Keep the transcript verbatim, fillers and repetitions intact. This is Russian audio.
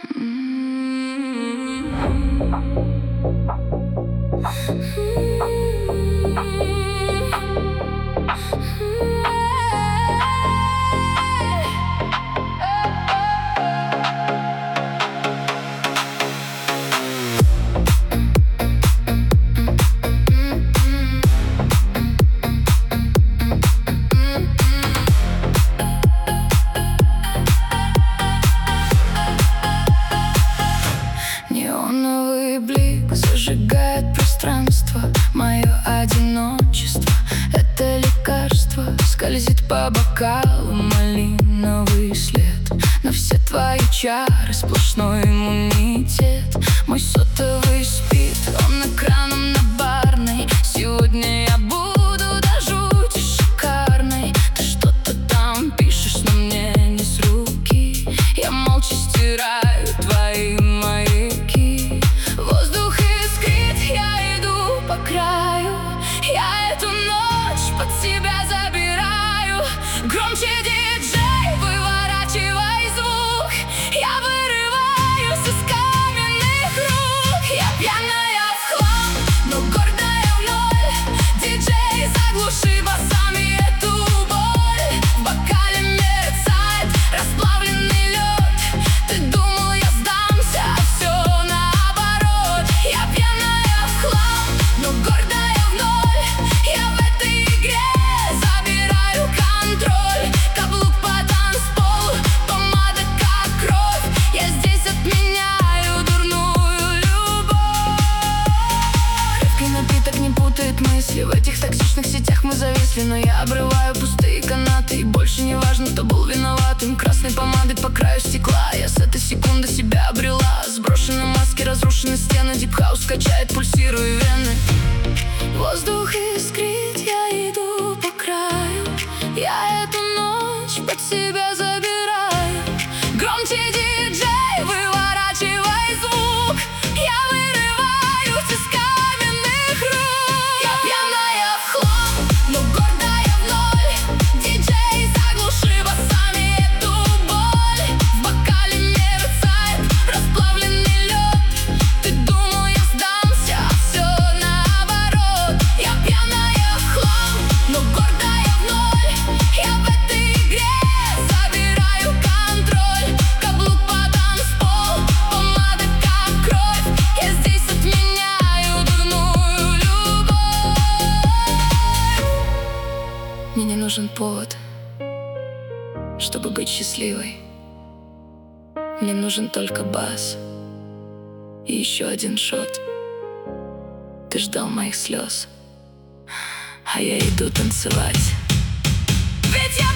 Неоновый блик зажигает пространство. Мое одиночество — это лекарство. Скользит по бокалу малиновый след. На все твои чары сплошной иммунитет. Мой сотовый спит, он экраном на барной. Сегодня я буду до жути шикарной. Ты что-то там пишешь, но мне не с руки. Я молча стираю твои маяки. Воздух искрит, я иду по краю. Я эту ночь под себя забираю. Громче, диджей, выворачивай звук. Я вырываюсь из каменных рук. Я пьяная в хлам, но гордая в ноль. Диджей, заглуши басами эту боль. В бокале мерцает расплавленный лед. Ты думал, я сдамся, а все наоборот. Я пьяная в хлам, но гордая в ноль. Я в этой игре забираю контроль. Каблук по танцполу, помада как кровь. Я здесь отменяю дурную любовь. Крепкий напиток не путает мысли. В этих токсичных сетях мы зависли. Но я обрываю пустые канаты. И больше не важно, кто был виноватым. Красной помадой по краю стекла. Я с этой секунды себя обрела. Сброшены маски, разрушены стены. Дипхаус качает, пульсируя вены. Воздух искрит, я иду по краю. Я эту ночь под себя забираю. Громче, диджей, выворачивай звук. Я вырываюсь из каменных рук. Я пьяная в хлам, но гордая в ноль. Диджей, заглуши басами эту боль. В бокале мерцает расплавленный лед. Ты думал, я сдамся, а все наоборот. Я пьяная в хлам, но гордая в ноль. Я в этой игре забираю контроль. Каблук по танцполу, помада как кровь. Я здесь отменяю дурную любовь. Мне не нужен повод, чтобы быть счастливой. Мне нужен только бас и еще один шот. Ты ждал моих слез, а я иду танцевать. Ведь я